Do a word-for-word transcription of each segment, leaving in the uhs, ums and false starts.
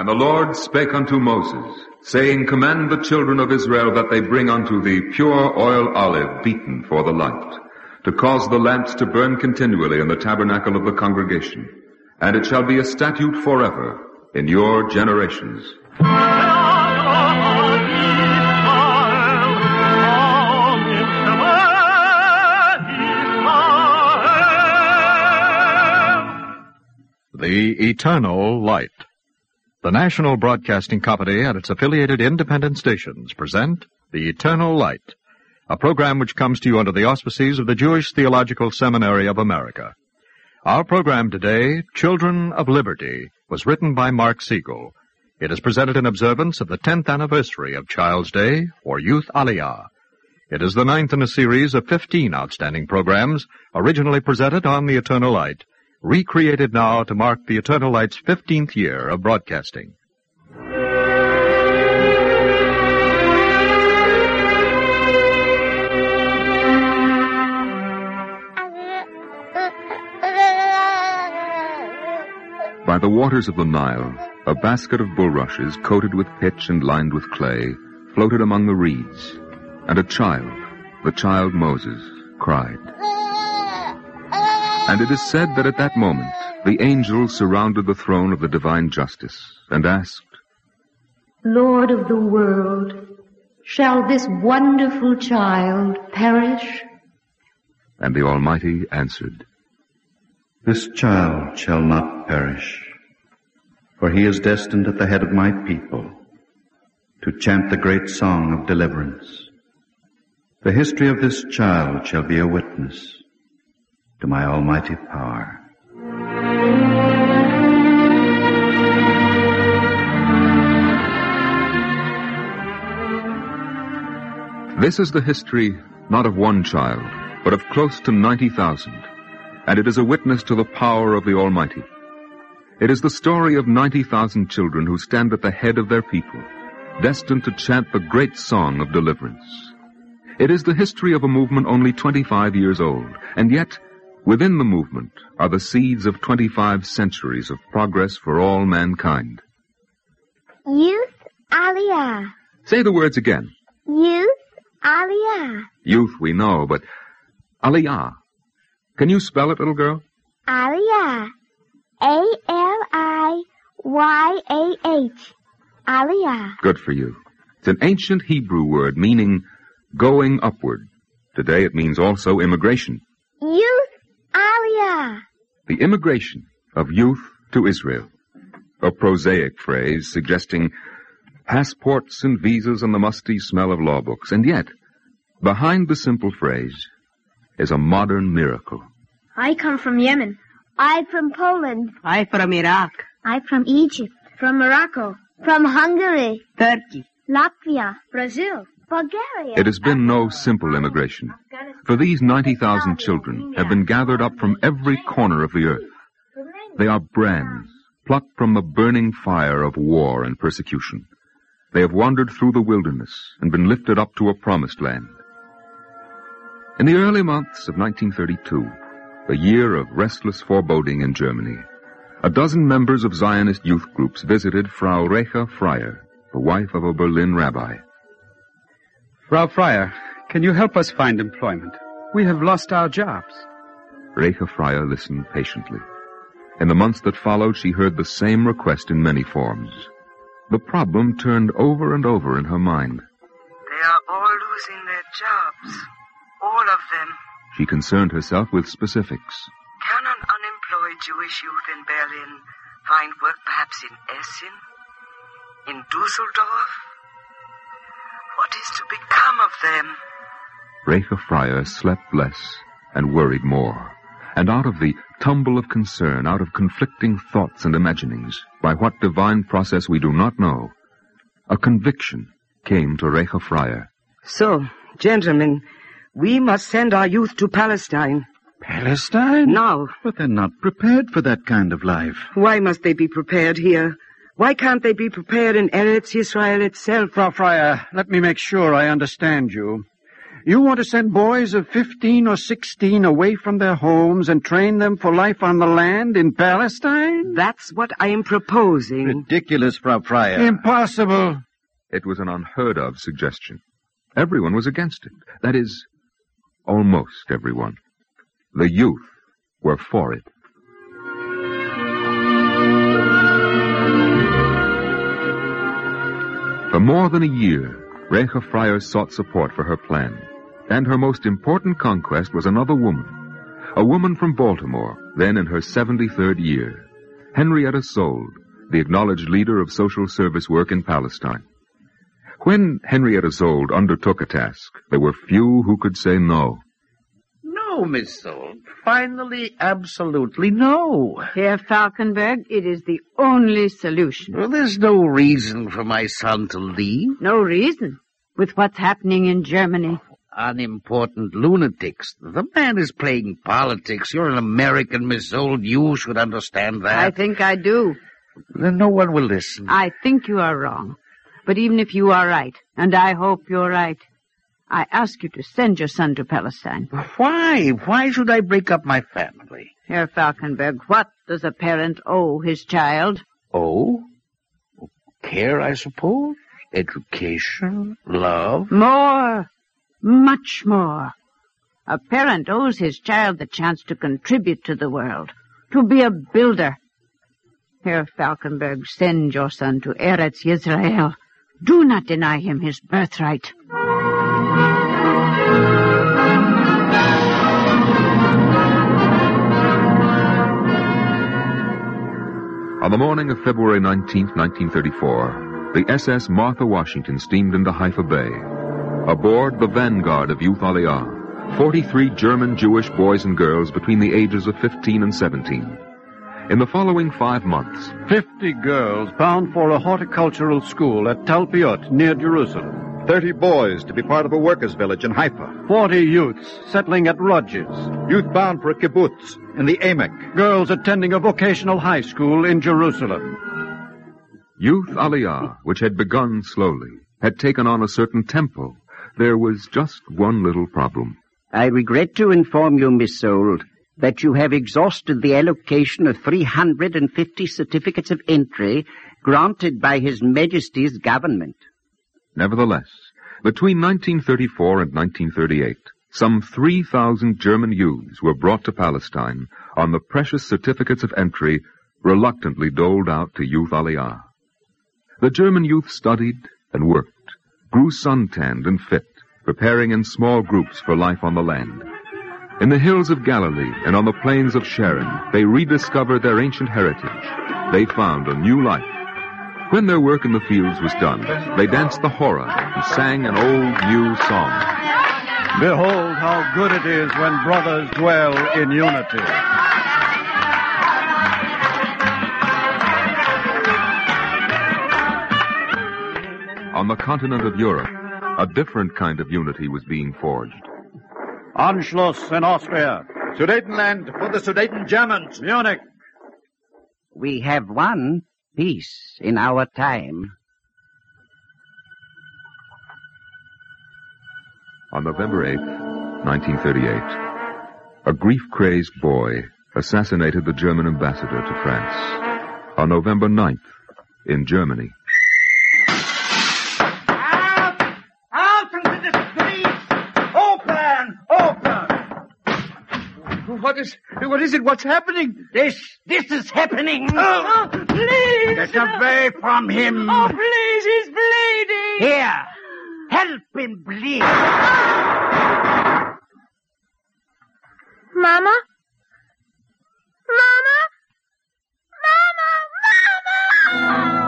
the Lord spake unto Moses, saying, Command the children of Israel that they bring unto thee pure oil olive beaten for the light, to cause the lamps to burn continually in the tabernacle of the congregation. And it shall be a statute forever in your generations. The Eternal Light. The National Broadcasting Company and its affiliated independent stations present The Eternal Light, a program which comes to you under the auspices of the Jewish Theological Seminary of America. Our program today, Children of Liberty, was written by Mark Siegel. It is presented in observance of the tenth anniversary of Child's Day or Youth Aliyah. It is the ninth in a series of fifteen outstanding programs originally presented on The Eternal Light, recreated now to mark the Eternal Light's fifteenth year of broadcasting. By the waters of the Nile, a basket of bulrushes coated with pitch and lined with clay floated among the reeds, and a child, the child Moses, cried. And it is said that at that moment, the angels surrounded the throne of the divine justice and asked, Lord of the world, shall this wonderful child perish? And the Almighty answered, This child shall not perish, for he is destined at the head of my people to chant the great song of deliverance. The history of this child shall be a witness to my almighty power. This is the history not of one child, but of close to ninety thousand, and it is a witness to the power of the Almighty. It is the story of ninety thousand children who stand at the head of their people, destined to chant the great song of deliverance. It is the history of a movement only twenty-five years old, and yet within the movement are the seeds of twenty-five centuries of progress for all mankind. Youth Aliyah. Say the words again. Youth Aliyah. Youth we know, but Aliyah. Can you spell it, little girl? Aliyah. A L I Y A H. Aliyah. Good for you. It's an ancient Hebrew word meaning going upward. Today it means also immigration. Youth Aliyah. The immigration of youth to Israel. A prosaic phrase suggesting passports and visas and the musty smell of law books. And yet, behind the simple phrase is a modern miracle. I come from Yemen. I from Poland. I from Iraq. I from Egypt. From Morocco. From Hungary. Turkey. Latvia. Brazil. Bulgaria. It has been no simple immigration, for these ninety thousand children have been gathered up from every corner of the earth. They are brands, plucked from the burning fire of war and persecution. They have wandered through the wilderness and been lifted up to a promised land. In the early months of nineteen thirty-two, a year of restless foreboding in Germany, a dozen members of Zionist youth groups visited Frau Recha Freyer, the wife of a Berlin rabbi. Frau Freyer, can you help us find employment? We have lost our jobs. Recha Freyer listened patiently. In the months that followed, she heard the same request in many forms. The problem turned over and over in her mind. They are all losing their jobs. All of them. She concerned herself with specifics. Can an unemployed Jewish youth in Berlin find work perhaps in Essen? In Dusseldorf? What is to become of them? Recha Freyer slept less and worried more. And out of the tumble of concern, out of conflicting thoughts and imaginings, by what divine process we do not know, a conviction came to Recha Freyer. So, gentlemen, we must send our youth to Palestine. Palestine? Now. But they're not prepared for that kind of life. Why must they be prepared here? Why can't they be prepared in Eretz Israel itself? Frau Freyer, let me make sure I understand you. You want to send boys of fifteen or sixteen away from their homes and train them for life on the land in Palestine? That's what I am proposing. Ridiculous, Frau Freier. Impossible. It was an unheard-of suggestion. Everyone was against it. That is, almost everyone. The youth were for it. For more than a year, Rebecca Freier sought support for her plan. And her most important conquest was another woman. A woman from Baltimore, then in her seventy-third year. Henrietta Sold, the acknowledged leader of social service work in Palestine. When Henrietta Sold undertook a task, there were few who could say no. No, Miss Sold. Finally, absolutely no. Herr Falkenberg, it is the only solution. Well, there's no reason for my son to leave. No reason? With what's happening in Germany? Unimportant lunatics. The man is playing politics. You're an American, Miss Sold. You should understand that. I think I do. Then no one will listen. I think you are wrong. But even if you are right, and I hope you're right, I ask you to send your son to Palestine. Why? Why should I break up my family? Herr Falkenberg, what does a parent owe his child? Oh? Care, I suppose? Education? Love? More. Much more. A parent owes his child the chance to contribute to the world, to be a builder. Herr Falkenberg, send your son to Eretz Yisrael. Do not deny him his birthright. On the morning of February nineteenth, nineteen thirty-four, the S S Martha Washington steamed into Haifa Bay. Aboard the vanguard of Youth Aliyah, forty-three German Jewish boys and girls between the ages of fifteen and seventeen. In the following five months, Fifty girls bound for a horticultural school at Talpiot, near Jerusalem. Thirty boys to be part of a workers' village in Haifa. Forty youths settling at Rodges. Youth bound for a kibbutz in the Emek. Girls attending a vocational high school in Jerusalem. Youth Aliyah, which had begun slowly, had taken on a certain tempo. There was just one little problem. I regret to inform you, Miss Sold, that you have exhausted the allocation of three hundred fifty certificates of entry granted by His Majesty's government. Nevertheless, between nineteen thirty-four and nineteen thirty-eight, some three thousand German youths were brought to Palestine on the precious certificates of entry reluctantly doled out to Youth Aliyah. The German youth studied and worked, grew suntanned and fit, preparing in small groups for life on the land. In the hills of Galilee and on the plains of Sharon, they rediscovered their ancient heritage. They found a new life. When their work in the fields was done, they danced the hora and sang an old, new song. Behold how good it is when brothers dwell in unity. On the continent of Europe, a different kind of unity was being forged. Anschluss in Austria. Sudetenland for the Sudeten Germans. Munich. We have won peace in our time. On November eighth, nineteen thirty-eight, a grief-crazed boy assassinated the German ambassador to France. On November ninth, in Germany. What is, what is it? What's happening? This, this is happening. Oh, oh please. Get away from him. Oh, please, he's bleeding. Here, help him bleed. Mama? Mama? Mama? Mama!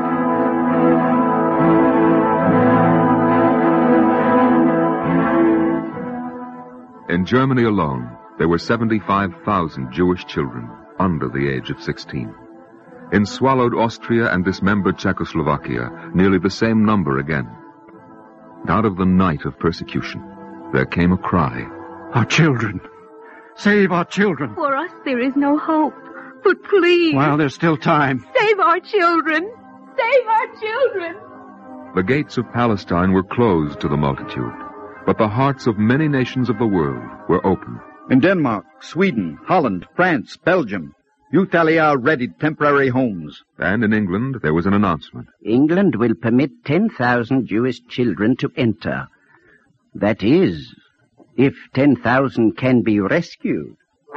In Germany alone, there were seventy-five thousand Jewish children under the age of sixteen. In swallowed Austria and dismembered Czechoslovakia, nearly the same number again. Out of the night of persecution, there came a cry. Our children. Save our children. For us there is no hope. But please. While there's still time. Save our children. Save our children. The gates of Palestine were closed to the multitude. but the hearts of many nations of the world were open. In Denmark, Sweden, Holland, France, Belgium, Youth Aliyah readied temporary homes. And in England, there was an announcement. England will permit ten thousand Jewish children to enter. That is, if ten thousand can be rescued.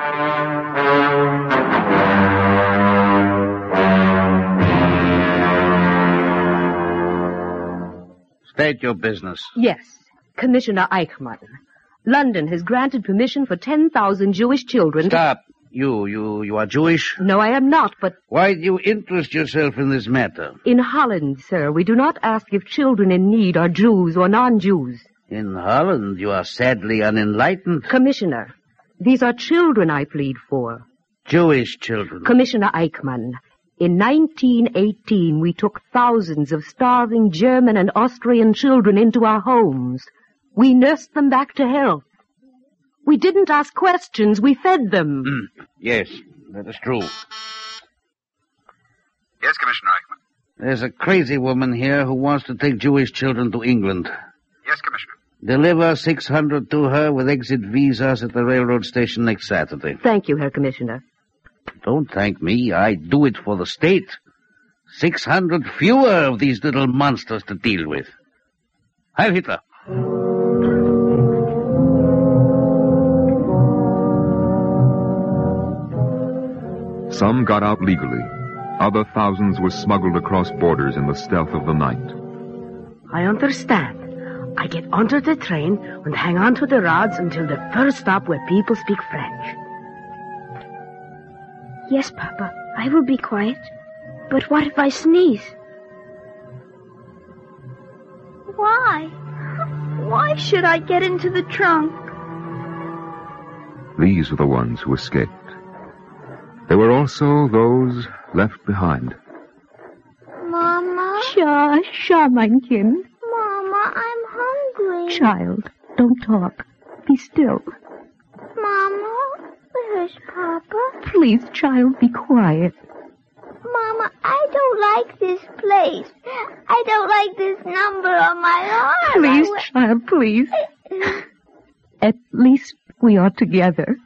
State your business. Yes, Commissioner Eichmann. London has granted permission for ten thousand Jewish children. Stop. You, you, you are Jewish? No, I am not, but... Why do you interest yourself in this matter? In Holland, sir, we do not ask if children in need are Jews or non-Jews. In Holland, you are sadly unenlightened. Commissioner, these are children I plead for. Jewish children. Commissioner Eichmann, in nineteen eighteen, we took thousands of starving German and Austrian children into our homes. We nursed them back to health. We didn't ask questions, we fed them. Mm. Yes, that is true. Yes, Commissioner Eichmann. There's a crazy woman here who wants to take Jewish children to England. Yes, Commissioner. Deliver six hundred to her with exit visas at the railroad station next Saturday. Thank you, Herr Commissioner. Don't thank me. I do it for the state. Six hundred fewer of these little monsters to deal with. Heil Hitler. Some got out legally. Other thousands were smuggled across borders in the stealth of the night. I understand. I get onto the train and hang on to the rods until the first stop where people speak French. Yes, Papa, I will be quiet. But what if I sneeze? Why? Why should I get into the trunk? These were the ones who escaped. There were also those left behind. Mama? Sha, Sha, mein Kind. Mama, I'm hungry. Child, don't talk. Be still. Mama, where's Papa? Please, child, be quiet. Mama, I don't like this place. I don't like this number on my arm. Please, I... child, please. At least we are together.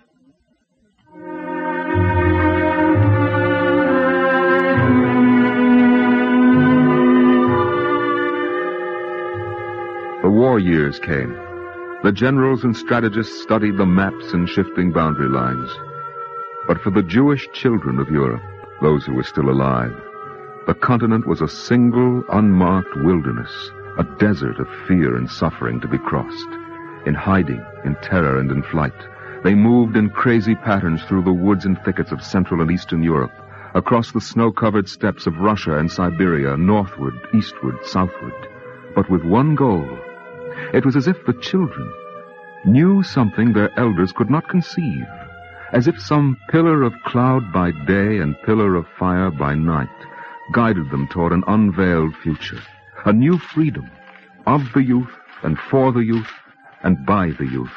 The war years came. The generals and strategists studied the maps and shifting boundary lines. But for the Jewish children of Europe, those who were still alive, the continent was a single, unmarked wilderness, a desert of fear and suffering to be crossed. In hiding, in terror, and in flight, they moved in crazy patterns through the woods and thickets of Central and Eastern Europe, across the snow-covered steppes of Russia and Siberia, northward, eastward, southward, but with one goal. It was as if the children knew something their elders could not conceive, as if some pillar of cloud by day and pillar of fire by night guided them toward an unveiled future, a new freedom of the youth and for the youth and by the youth.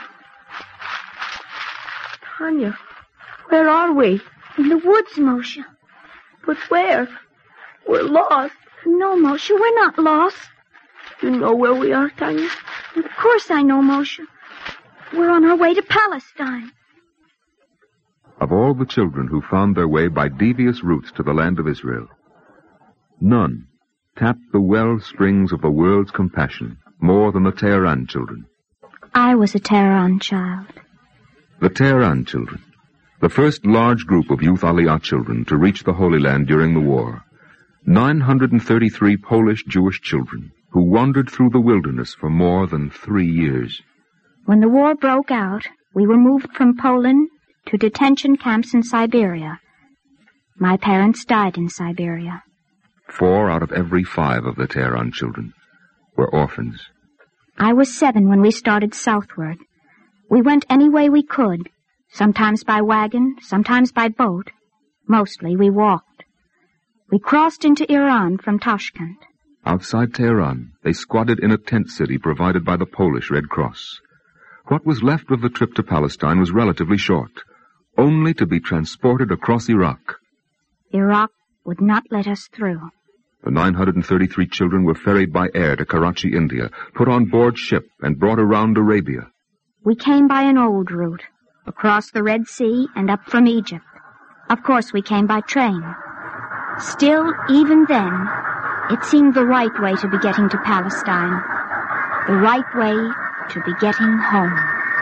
Tanya, where are we? In the woods, Moshe. But where? We're lost. No, Moshe, we're not lost. You know where we are, Tanya? Of course I know, Moshe. We're on our way to Palestine. Of all the children who found their way by devious routes to the land of Israel, none tapped the well springs of the world's compassion more than the Tehran children. I was a Tehran child. The Tehran children, the first large group of Youth Aliyah children to reach the Holy Land during the war, nine hundred thirty-three Polish Jewish children who wandered through the wilderness for more than three years. When the war broke out, we were moved from Poland to detention camps in Siberia. My parents died in Siberia. Four out of every five of the Tehran children were orphans. I was seven when we started southward. We went any way we could, sometimes by wagon, sometimes by boat. Mostly we walked. We crossed into Iran from Tashkent. Outside Tehran, they squatted in a tent city provided by the Polish Red Cross. What was left of the trip to Palestine was relatively short, only to be transported across Iraq. Iraq would not let us through. The nine hundred thirty-three children were ferried by air to Karachi, India, put on board ship, and brought around Arabia. We came by an old route, across the Red Sea and up from Egypt. Of course, we came by train. Still, even then, it seemed the right way to be getting to Palestine. The right way to be getting home.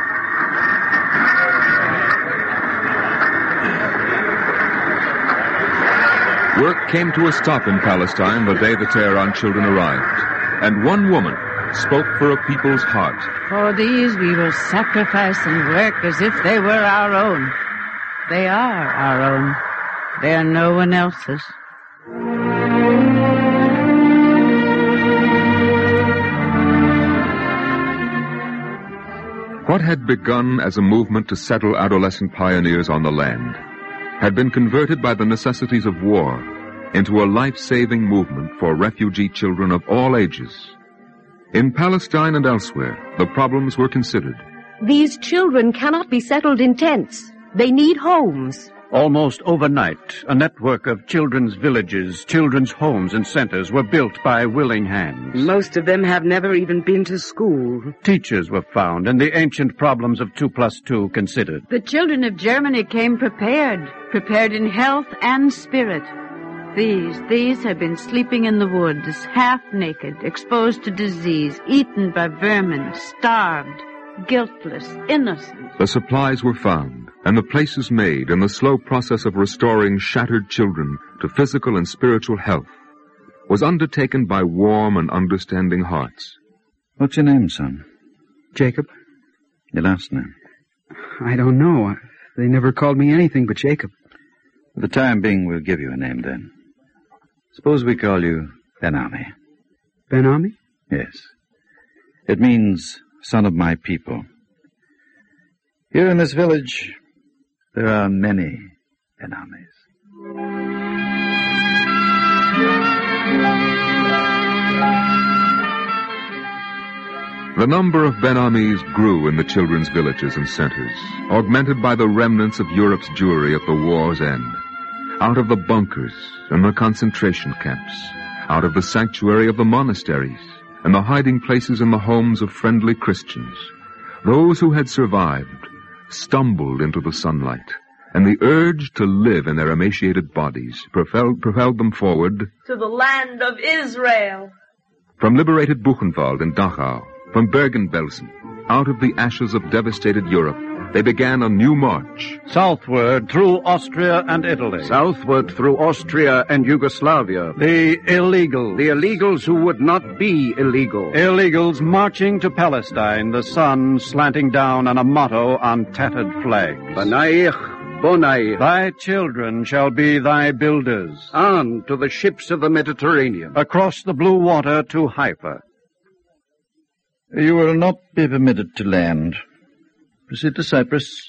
Work came to a stop in Palestine the day the Tehran children arrived, and one woman spoke for a people's heart. For these we will sacrifice and work as if they were our own. They are our own. They are no one else's. What had begun as a movement to settle adolescent pioneers on the land had been converted by the necessities of war into a life-saving movement for refugee children of all ages. In Palestine and elsewhere, the problems were considered. These children cannot be settled in tents. They need homes. Almost overnight, a network of children's villages, children's homes and centers were built by willing hands. Most of them have never even been to school. Teachers were found and the ancient problems of two plus two considered. The children of Germany came prepared, prepared in health and spirit. These, these have been sleeping in the woods, half naked, exposed to disease, eaten by vermin, starved, guiltless, innocent. The supplies were found, and the places made in the slow process of restoring shattered children to physical and spiritual health was undertaken by warm and understanding hearts. What's your name, son? Jacob. Your last name? I don't know. They never called me anything but Jacob. For the time being, we'll give you a name then. Suppose we call you Ben-Ami. Ben-Ami? Yes. It means son of my people. Here in this village, there are many Ben-Amis. The number of Ben-Amis grew in the children's villages and centers, augmented by the remnants of Europe's Jewry at the war's end. Out of the bunkers and the concentration camps, out of the sanctuary of the monasteries, and the hiding places in the homes of friendly Christians, those who had survived stumbled into the sunlight, and the urge to live in their emaciated bodies propelled, propelled them forward to the land of Israel. From liberated Buchenwald and Dachau, from Bergen-Belsen, out of the ashes of devastated Europe, they began a new march. Southward through Austria and Italy. Southward through Austria and Yugoslavia. The illegals. The illegals who would not be illegal. Illegals marching to Palestine, the sun slanting down on a motto on tattered flags. Banaich, Bonai. Thy children shall be thy builders. On to the ships of the Mediterranean. Across the blue water to Haifa. You will not be permitted to land. Proceed to Cyprus.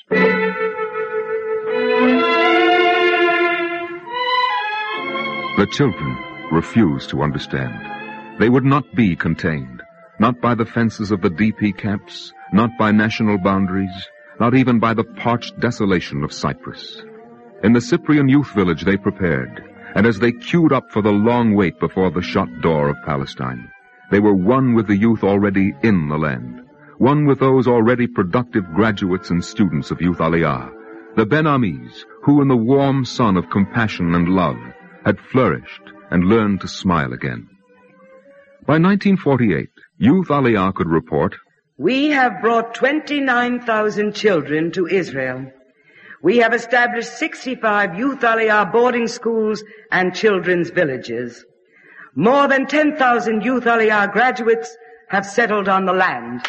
The children refused to understand. They would not be contained, not by the fences of the D P camps, not by national boundaries, not even by the parched desolation of Cyprus. In the Cyprian youth village they prepared, and as they queued up for the long wait before the shut door of Palestine, they were one with the youth already in the land. One with those already productive graduates and students of Youth Aliyah, the Ben-Amis, who in the warm sun of compassion and love had flourished and learned to smile again. By nineteen forty-eight, Youth Aliyah could report, "We have brought twenty-nine thousand children to Israel. We have established sixty-five Youth Aliyah boarding schools and children's villages. More than ten thousand Youth Aliyah graduates have settled on the land."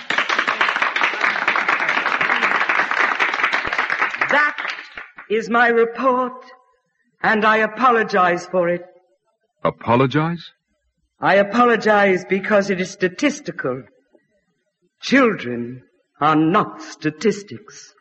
That is my report, and I apologize for it. Apologize? I apologize because it is statistical. Children are not statistics.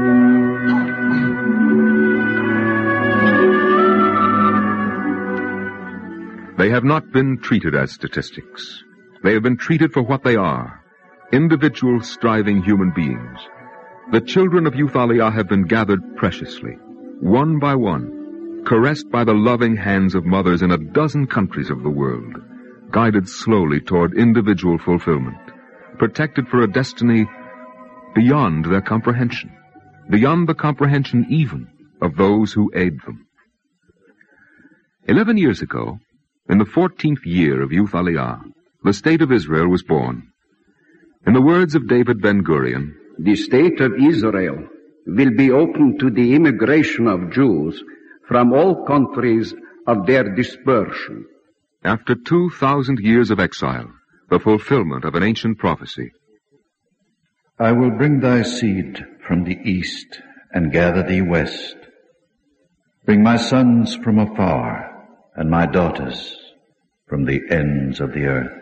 They have not been treated as statistics. They have been treated for what they are, individual striving human beings. The children of Youth Aliyah have been gathered preciously, one by one, caressed by the loving hands of mothers in a dozen countries of the world, guided slowly toward individual fulfillment, protected for a destiny beyond their comprehension, beyond the comprehension even of those who aid them. Eleven years ago, in the fourteenth year of Youth Aliyah, the State of Israel was born. In the words of David Ben-Gurion, "The State of Israel will be open to the immigration of Jews from all countries of their dispersion." After two thousand years of exile, the fulfillment of an ancient prophecy. "I will bring thy seed from the east and gather thee west. Bring my sons from afar and my daughters from the ends of the earth."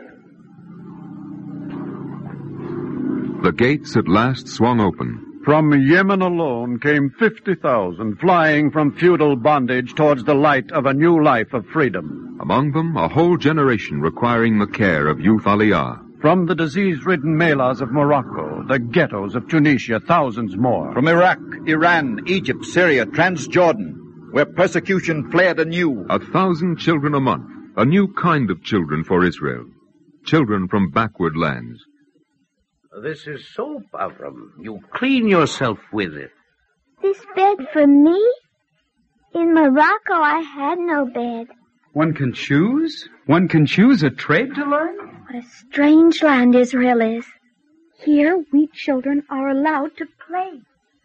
The gates at last swung open. From Yemen alone came fifty thousand, flying from feudal bondage towards the light of a new life of freedom. Among them, a whole generation requiring the care of Youth Aliyah. From the disease-ridden melas of Morocco, the ghettos of Tunisia, thousands more. From Iraq, Iran, Egypt, Syria, Transjordan, where persecution flared anew. A thousand children a month, a new kind of children for Israel. Children from backward lands. This is soap, Avram. You clean yourself with it. This bed for me? In Morocco, I had no bed. One can choose? One can choose a trade to learn? What a strange land Israel is. Here, we children are allowed to play.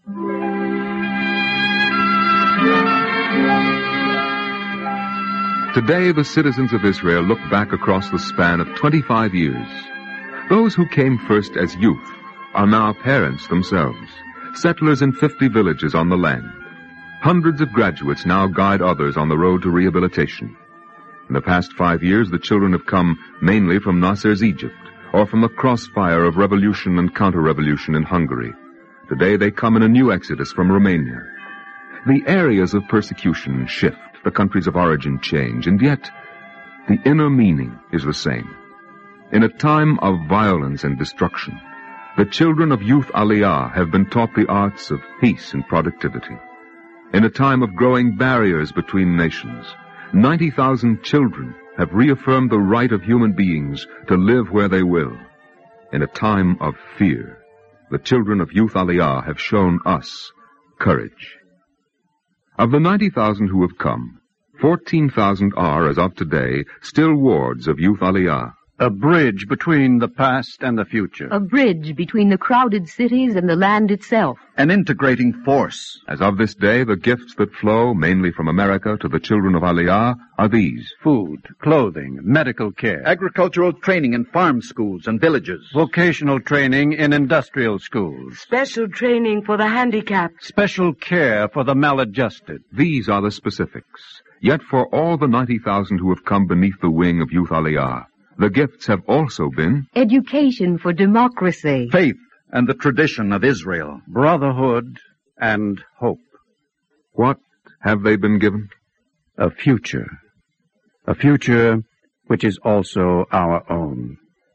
Today, the citizens of Israel look back across the span of twenty-five years. Those who came first as youth are now parents themselves, settlers in fifty villages on the land. Hundreds of graduates now guide others on the road to rehabilitation. In the past five years, the children have come mainly from Nasser's Egypt, or from the crossfire of revolution and counter-revolution in Hungary. Today they come in a new exodus from Romania. The areas of persecution shift, the countries of origin change, and yet the inner meaning is the same. In a time of violence and destruction, the children of Youth Aliyah have been taught the arts of peace and productivity. In a time of growing barriers between nations, ninety thousand children have reaffirmed the right of human beings to live where they will. In a time of fear, the children of Youth Aliyah have shown us courage. Of the ninety thousand who have come, fourteen thousand are, as of today, still wards of Youth Aliyah. A bridge between the past and the future. A bridge between the crowded cities and the land itself. An integrating force. As of this day, the gifts that flow, mainly from America, to the children of Aliyah are these. Food, clothing, medical care. Agricultural training in farm schools and villages. Vocational training in industrial schools. Special training for the handicapped. Special care for the maladjusted. These are the specifics. Yet for all the ninety thousand who have come beneath the wing of Youth Aliyah, the gifts have also been education for democracy, faith and the tradition of Israel, brotherhood and hope. What have they been given? A future. A future which is also our own.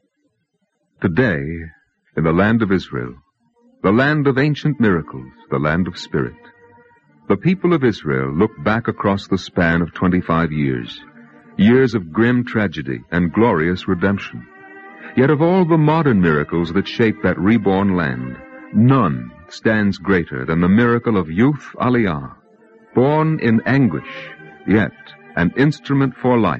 Today, in the land of Israel, the land of ancient miracles, the land of spirit, the people of Israel look back across the span of twenty-five years. Years of grim tragedy and glorious redemption. Yet of all the modern miracles that shape that reborn land, none stands greater than the miracle of Youth Aliyah, born in anguish, yet an instrument for life.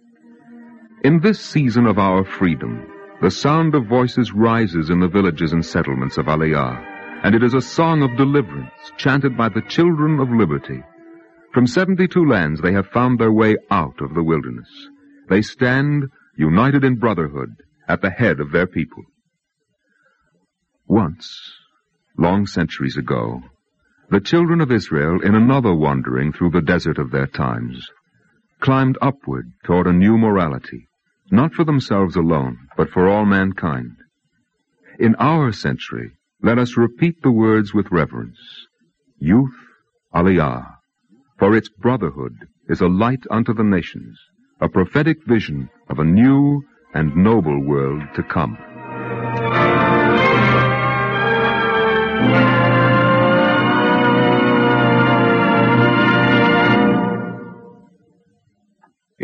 In this season of our freedom, the sound of voices rises in the villages and settlements of Aliyah, and it is a song of deliverance chanted by the children of liberty. From seventy-two lands they have found their way out of the wilderness. They stand, united in brotherhood, at the head of their people. Once, long centuries ago, the children of Israel, in another wandering through the desert of their times, climbed upward toward a new morality, not for themselves alone, but for all mankind. In our century, let us repeat the words with reverence. Youth Aliyah. For its brotherhood is a light unto the nations, a prophetic vision of a new and noble world to come.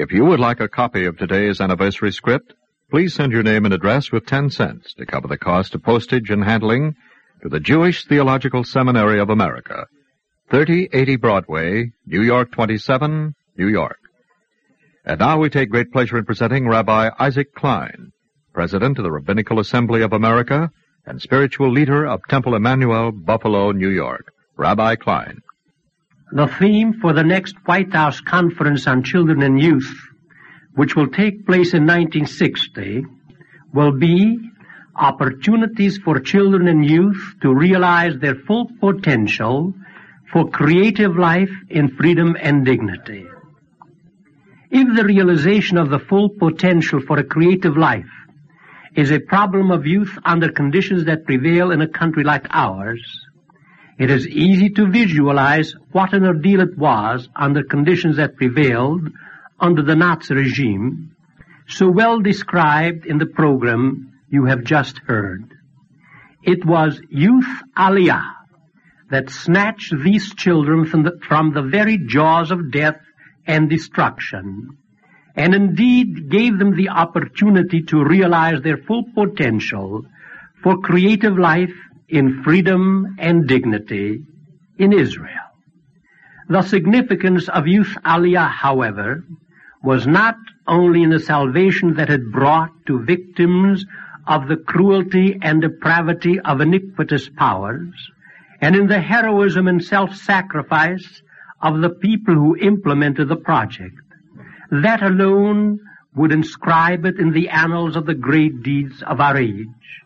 If you would like a copy of today's anniversary script, please send your name and address with ten cents to cover the cost of postage and handling to the Jewish Theological Seminary of America, thirty eighty Broadway, New York twenty-seven, New York. And now we take great pleasure in presenting Rabbi Isaac Klein, President of the Rabbinical Assembly of America and spiritual leader of Temple Emmanuel, Buffalo, New York. Rabbi Klein. The theme for the next White House Conference on Children and Youth, which will take place in nineteen sixty, will be Opportunities for Children and Youth to Realize Their Full Potential for Creative Life in Freedom and Dignity. If the realization of the full potential for a creative life is a problem of youth under conditions that prevail in a country like ours, it is easy to visualize what an ordeal it was under conditions that prevailed under the Nazi regime, so well described in the program you have just heard. It was Youth Aliyah that snatched these children from the, from the very jaws of death and destruction, and indeed gave them the opportunity to realize their full potential for creative life in freedom and dignity in Israel. The significance of Youth Aliyah, however, was not only in the salvation that it brought to victims of the cruelty and depravity of iniquitous powers, and in the heroism and self-sacrifice of the people who implemented the project. That alone would inscribe it in the annals of the great deeds of our age.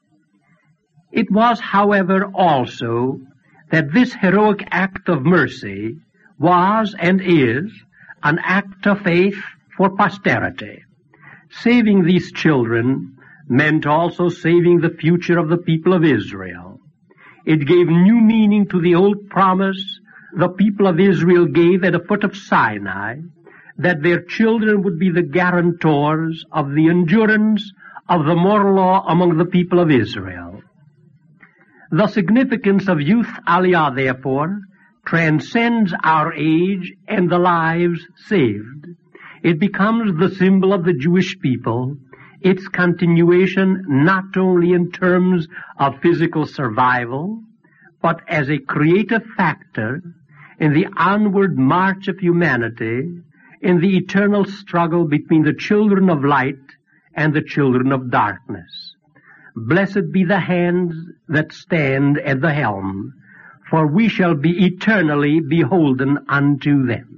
It was, however, also that this heroic act of mercy was and is an act of faith for posterity. Saving these children meant also saving the future of the people of Israel. It gave new meaning to the old promise the people of Israel gave at the foot of Sinai, that their children would be the guarantors of the endurance of the moral law among the people of Israel. The significance of Youth Aliyah, therefore, transcends our age and the lives saved. It becomes the symbol of the Jewish people, its continuation not only in terms of physical survival, but as a creative factor in the onward march of humanity, in the eternal struggle between the children of light and the children of darkness. Blessed be the hands that stand at the helm, for we shall be eternally beholden unto them.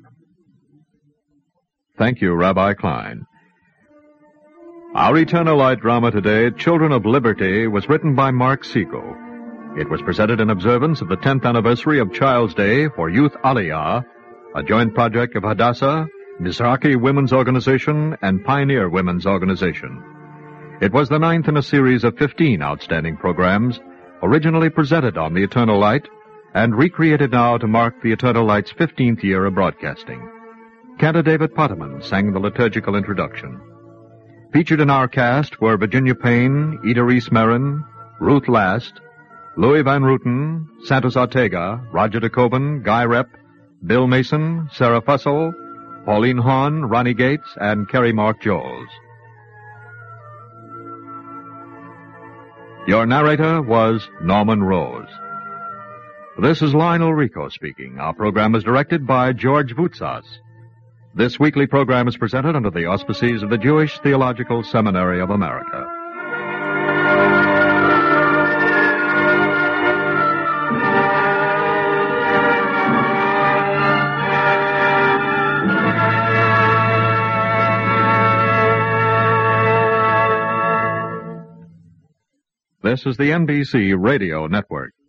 Thank you, Rabbi Klein. Our Eternal Light drama today, Children of Liberty, was written by Mark Siegel. It was presented in observance of the tenth anniversary of Child's Day for Youth Aliyah, a joint project of Hadassah, Mizrahi Women's Organization, and Pioneer Women's Organization. It was the ninth in a series of fifteen outstanding programs, originally presented on the Eternal Light, and recreated now to mark the Eternal Light's fifteenth year of broadcasting. Cantor David Potterman sang the liturgical introduction. Featured in our cast were Virginia Payne, Ida Reese Merrin, Ruth Last, Louis Van Rooten, Santos Ortega, Roger DeCoven, Guy Rep, Bill Mason, Sarah Fussell, Pauline Hahn, Ronnie Gates, and Kerry Mark Jones. Your narrator was Norman Rose. This is Lionel Rico speaking. Our program is directed by George Voutsas. This weekly program is presented under the auspices of the Jewish Theological Seminary of America. This is the N B C Radio Network.